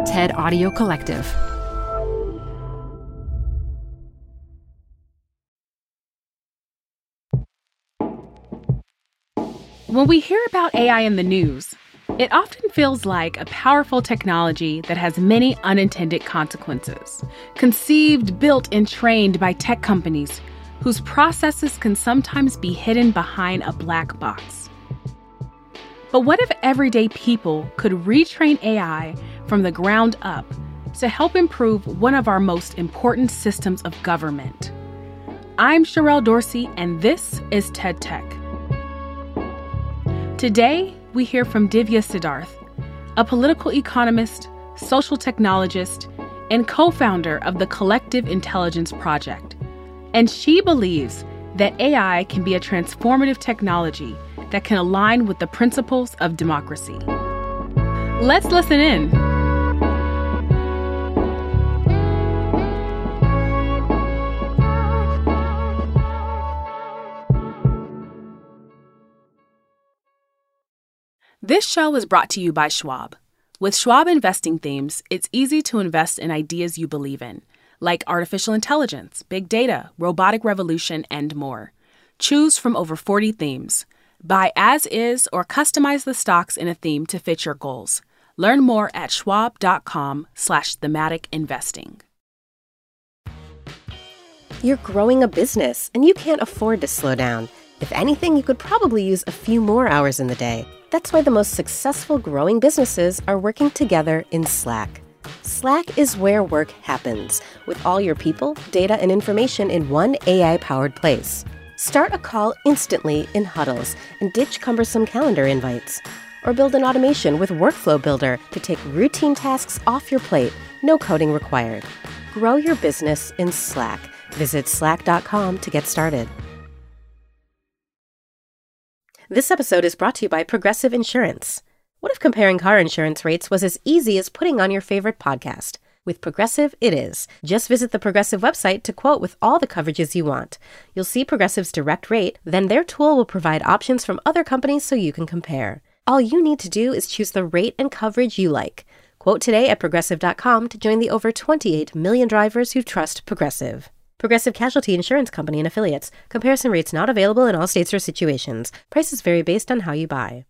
TED Audio Collective. When we hear about AI in the news, it often feels like a powerful technology that has many unintended consequences, conceived, built, and trained by tech companies whose processes can sometimes be hidden behind a black box. But what if everyday people could retrain AI from the ground up to help improve one of our most important systems of government? I'm Sherelle Dorsey, and this is TED Tech. Today, we hear from Divya Siddharth, a political economist, social technologist, and co-founder of the Collective Intelligence Project. And she believes that AI can be a transformative technology that can align with the principles of democracy. Let's listen in. This show is brought to you by Schwab. With Schwab Investing Themes, it's easy to invest in ideas you believe in, like artificial intelligence, big data, robotic revolution, and more. Choose from over 40 themes. Buy as is or customize the stocks in a theme to fit your goals. Learn more at schwab.com/thematic investing. You're growing a business and you can't afford to slow down. If anything, you could probably use a few more hours in the day. That's why the most successful growing businesses are working together in Slack. Slack is where work happens, with all your people, data, and information in one AI-powered place. Start a call instantly in huddles and ditch cumbersome calendar invites. Or build an automation with Workflow Builder to take routine tasks off your plate, no coding required. Grow your business in Slack. Visit slack.com to get started. This episode is brought to you by Progressive Insurance. What if comparing car insurance rates was as easy as putting on your favorite podcast? With Progressive, it is. Just visit the Progressive website to quote with all the coverages you want. You'll see Progressive's direct rate, then their tool will provide options from other companies so you can compare. All you need to do is choose the rate and coverage you like. Quote today at Progressive.com to join the over 28 million drivers who trust Progressive. Progressive Casualty Insurance Company and Affiliates. Comparison rates not available in all states or situations. Prices vary based on how you buy.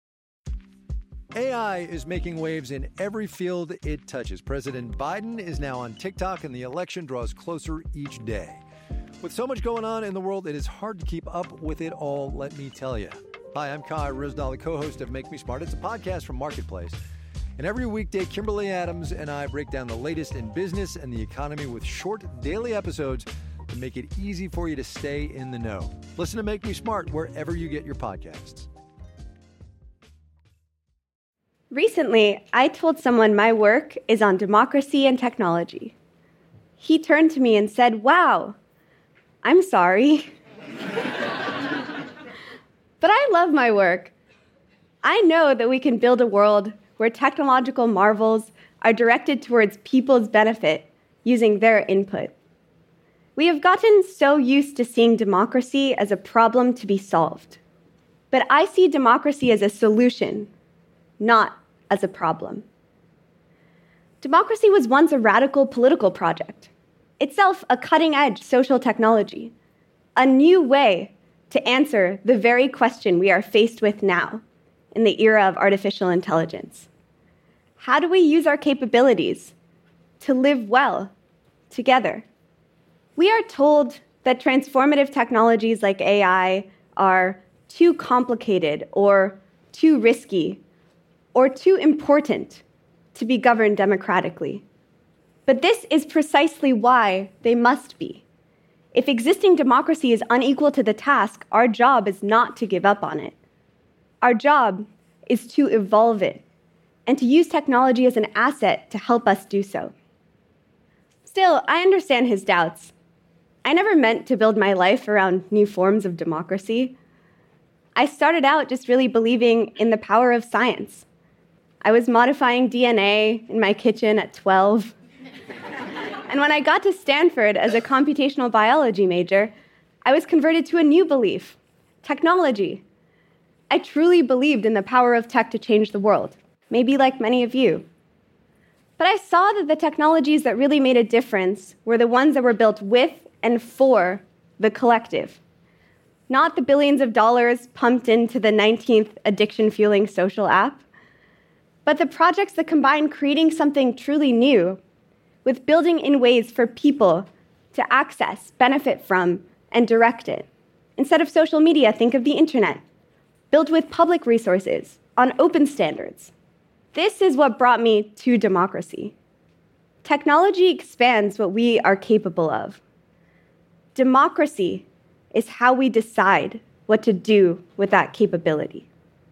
AI is making waves in every field it touches. President Biden is now on TikTok, and the election draws closer each day. With so much going on in the world, it is hard to keep up with it all, let me tell you. Hi, I'm Kai Ryssdal, the co-host of Make Me Smart. It's a podcast from Marketplace. And every weekday, Kimberly Adams and I break down the latest in business and the economy with short daily episodes to make it easy for you to stay in the know. Listen to Make Me Smart wherever you get your podcasts. Recently, I told someone my work is on democracy and technology. He turned to me and said, "Wow, I'm sorry." But I love my work. I know that we can build a world where technological marvels are directed towards people's benefit using their input. We have gotten so used to seeing democracy as a problem to be solved. But I see democracy as a solution, not as a problem. Democracy was once a radical political project, itself a cutting-edge social technology, a new way to answer the very question we are faced with now in the era of artificial intelligence. How do we use our capabilities to live well together? We are told that transformative technologies like AI are too complicated or too risky or too important to be governed democratically. But this is precisely why they must be. If existing democracy is unequal to the task, our job is not to give up on it. Our job is to evolve it and to use technology as an asset to help us do so. Still, I understand his doubts. I never meant to build my life around new forms of democracy. I started out just really believing in the power of science. I was modifying DNA in my kitchen at 12. And when I got to Stanford as a computational biology major, I was converted to a new belief: technology. I truly believed in the power of tech to change the world, maybe like many of you. But I saw that the technologies that really made a difference were the ones that were built with and for the collective, not the billions of dollars pumped into the 19th addiction-fueling social app, but the projects that combine creating something truly new with building in ways for people to access, benefit from, and direct it. Instead of social media, think of the internet, built with public resources on open standards. This is what brought me to democracy. Technology expands what we are capable of. Democracy is how we decide what to do with that capability.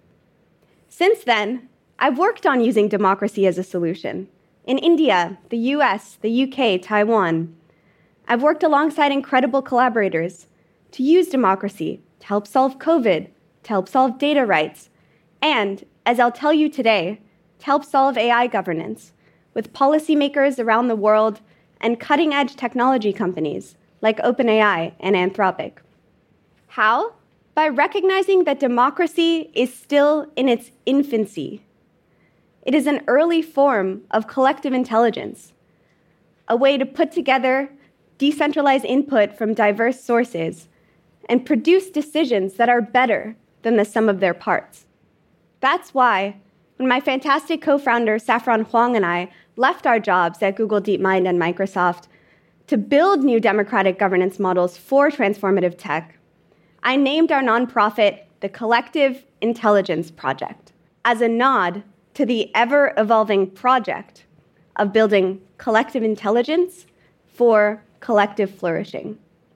Since then, I've worked on using democracy as a solution. In India, the US, the UK, Taiwan. I've worked alongside incredible collaborators to use democracy to help solve COVID, to help solve data rights, and, as I'll tell you today, to help solve AI governance with policymakers around the world and cutting-edge technology companies like OpenAI and Anthropic. How? By recognizing that democracy is still in its infancy. It is an early form of collective intelligence, a way to put together decentralized input from diverse sources and produce decisions that are better than the sum of their parts. That's why, when my fantastic co-founder Saffron Huang and I left our jobs at Google DeepMind and Microsoft to build new democratic governance models for transformative tech, I named our nonprofit the Collective Intelligence Project as a nod to the ever-evolving project of building collective intelligence for collective flourishing.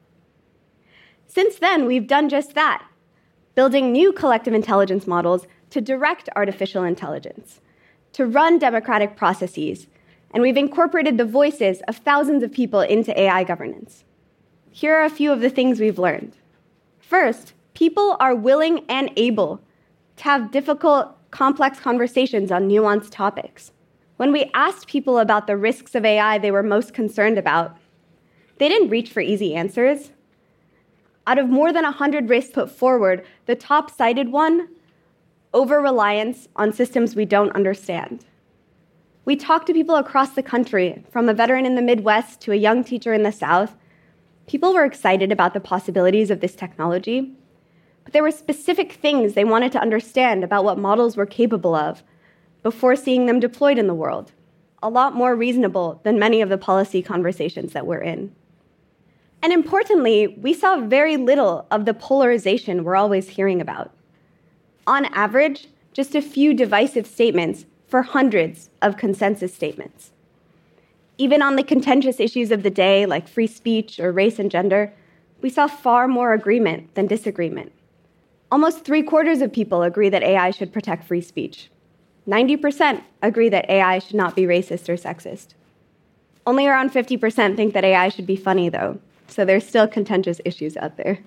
Since then, we've done just that, building new collective intelligence models to direct artificial intelligence, to run democratic processes, and we've incorporated the voices of thousands of people into AI governance. Here are a few of the things we've learned. First, people are willing and able to have difficult, complex conversations on nuanced topics. When we asked people about the risks of AI they were most concerned about, they didn't reach for easy answers. Out of more than 100 risks put forward, the top cited one, over-reliance on systems we don't understand. We talked to people across the country, from a veteran in the Midwest to a young teacher in the South. People were excited about the possibilities of this technology, but there were specific things they wanted to understand about what models were capable of before seeing them deployed in the world. A lot more reasonable than many of the policy conversations that we're in. And importantly, we saw very little of the polarization we're always hearing about. On average, just a few divisive statements for hundreds of consensus statements. Even on the contentious issues of the day, like free speech or race and gender, we saw far more agreement than disagreement. Almost 3/4 of people agree that AI should protect free speech. 90% agree that AI should not be racist or sexist. Only around 50% think that AI should be funny, though, so there's still contentious issues out there.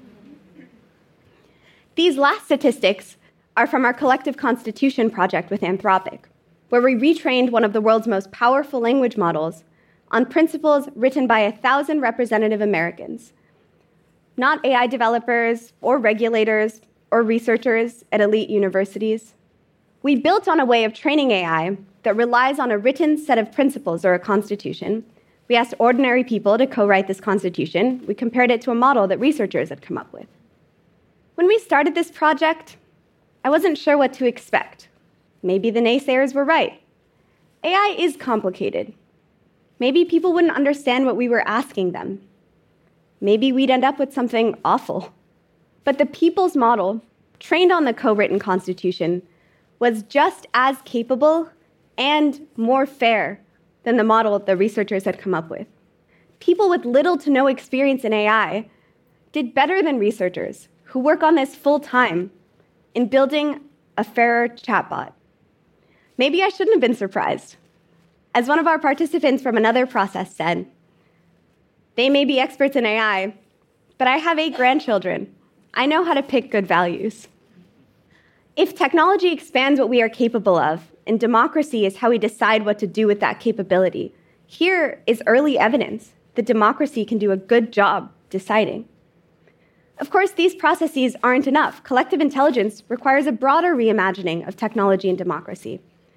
These last statistics are from our Collective Constitution project with Anthropic, where we retrained one of the world's most powerful language models on principles written by 1,000 representative Americans, not AI developers or regulators or researchers at elite universities. We built on a way of training AI that relies on a written set of principles or a constitution. We asked ordinary people to co-write this constitution. We compared it to a model that researchers had come up with. When we started this project, I wasn't sure what to expect. Maybe the naysayers were right. AI is complicated. Maybe people wouldn't understand what we were asking them. Maybe we'd end up with something awful. But the people's model, trained on the co-written constitution, was just as capable and more fair than the model the researchers had come up with. People with little to no experience in AI did better than researchers who work on this full-time in building a fairer chatbot. Maybe I shouldn't have been surprised. As one of our participants from another process said, they may be experts in AI, but I have 8 grandchildren. I know how to pick good values. If technology expands what we are capable of, and democracy is how we decide what to do with that capability, here is early evidence that democracy can do a good job deciding. Of course, these processes aren't enough. Collective intelligence requires a broader reimagining of technology and democracy.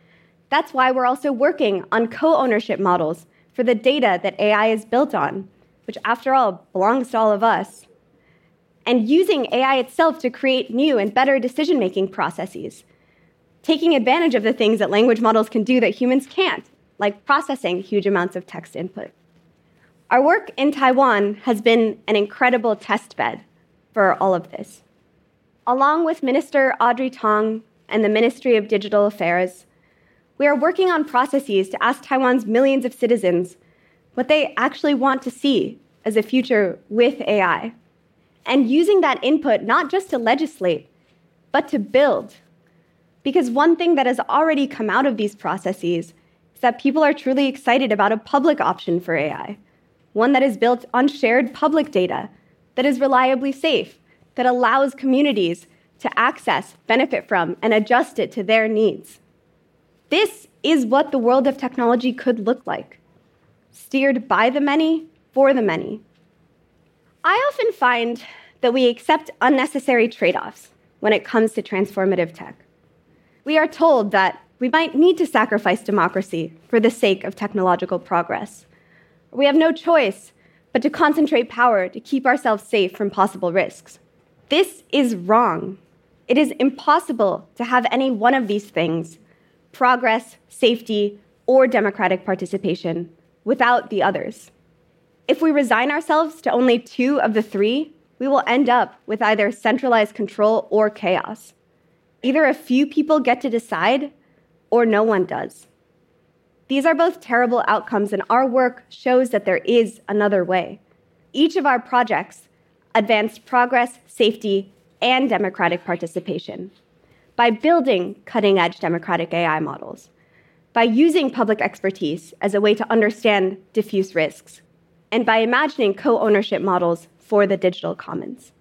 That's why we're also working on co-ownership models for the data that AI is built on, which after all belongs to all of us, and using AI itself to create new and better decision-making processes, taking advantage of the things that language models can do that humans can't, like processing huge amounts of text input. Our work in Taiwan has been an incredible test bed for all of this. Along with Minister Audrey Tang and the Ministry of Digital Affairs, we are working on processes to ask Taiwan's millions of citizens what they actually want to see as a future with AI, and using that input not just to legislate, but to build. Because one thing that has already come out of these processes is that people are truly excited about a public option for AI, one that is built on shared public data, that is reliably safe, that allows communities to access, benefit from, and adjust it to their needs. This is what the world of technology could look like, steered by the many, for the many. I often find that we accept unnecessary trade-offs when it comes to transformative tech. We are told that we might need to sacrifice democracy for the sake of technological progress. We have no choice but to concentrate power to keep ourselves safe from possible risks. This is wrong. It is impossible to have any one of these things, progress, safety, or democratic participation, without the others. If we resign ourselves to only two of the three, we will end up with either centralized control or chaos. Either a few people get to decide, or no one does. These are both terrible outcomes, and our work shows that there is another way. Each of our projects advanced progress, safety, and democratic participation by building cutting-edge democratic AI models, by using public expertise as a way to understand diffuse risks, and by imagining co-ownership models for the digital commons.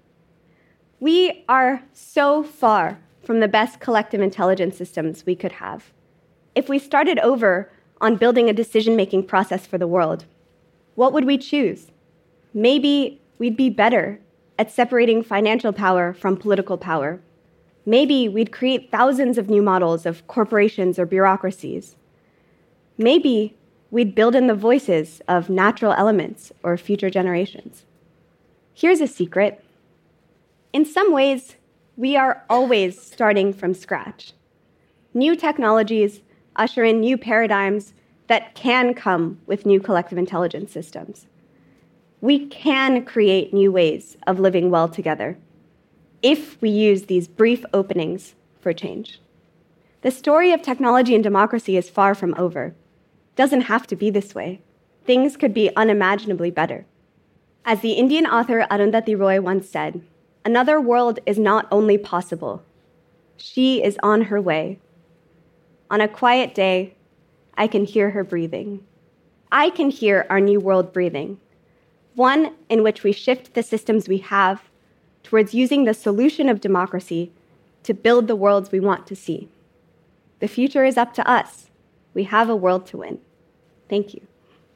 We are so far from the best collective intelligence systems we could have. If we started over on building a decision-making process for the world, what would we choose? Maybe we'd be better at separating financial power from political power. Maybe we'd create thousands of new models of corporations or bureaucracies. Maybe we'd build in the voices of natural elements or future generations. Here's a secret. In some ways, we are always starting from scratch. New technologies usher in new paradigms that can come with new collective intelligence systems. We can create new ways of living well together if we use these brief openings for change. The story of technology and democracy is far from over. It doesn't have to be this way. Things could be unimaginably better. As the Indian author Arundhati Roy once said, "Another world is not only possible, she is on her way. On a quiet day, I can hear her breathing." I can hear our new world breathing, one in which we shift the systems we have towards using the solution of democracy to build the worlds we want to see. The future is up to us. We have a world to win. Thank you.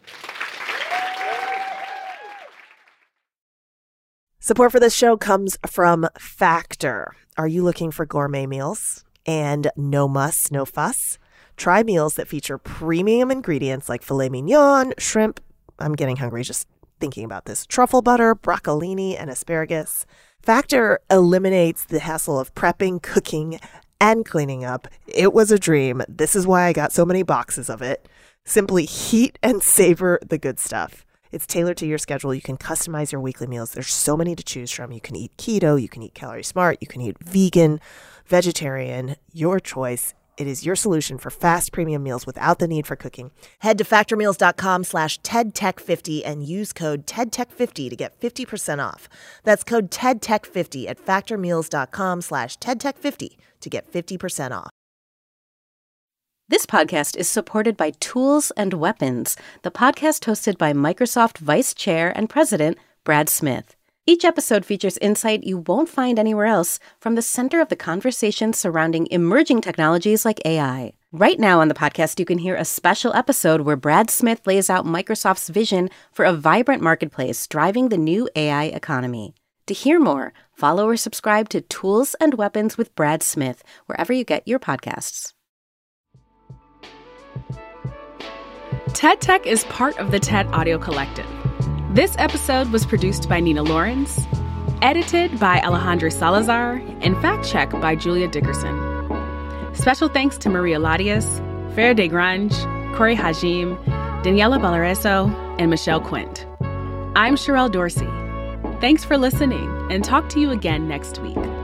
Support for this show comes from Factor. Are you looking for gourmet meals and no muss, no fuss? Try meals that feature premium ingredients like filet mignon, shrimp, I'm getting hungry just thinking about this, truffle butter, broccolini, and asparagus. Factor eliminates the hassle of prepping, cooking, and cleaning up. It was a dream. This is why I got so many boxes of it. Simply heat and savor the good stuff. It's tailored to your schedule. You can customize your weekly meals. There's so many to choose from. You can eat keto, you can eat calorie smart, you can eat vegan, vegetarian, your choice. It is your solution for fast premium meals without the need for cooking. Head to factormeals.com/TEDTech50 and use code TEDTech50 to get 50% off. That's code TEDTech50 at factormeals.com/TEDTech50 to get 50% off. This podcast is supported by Tools and Weapons, the podcast hosted by Microsoft Vice Chair and President Brad Smith. Each episode features insight you won't find anywhere else from the center of the conversation surrounding emerging technologies like AI. Right now on the podcast, you can hear a special episode where Brad Smith lays out Microsoft's vision for a vibrant marketplace driving the new AI economy. To hear more, follow or subscribe to Tools and Weapons with Brad Smith wherever you get your podcasts. TED Tech is part of the TED Audio Collective. This episode was produced by Nina Lawrence, edited by Alejandra Salazar, and fact-checked by Julia Dickerson. Special thanks to Maria Latias, Fer de Grange, Corey Hajim, Daniela Valareso, and Michelle Quint. I'm Sherelle Dorsey. Thanks for listening, and talk to you again next week.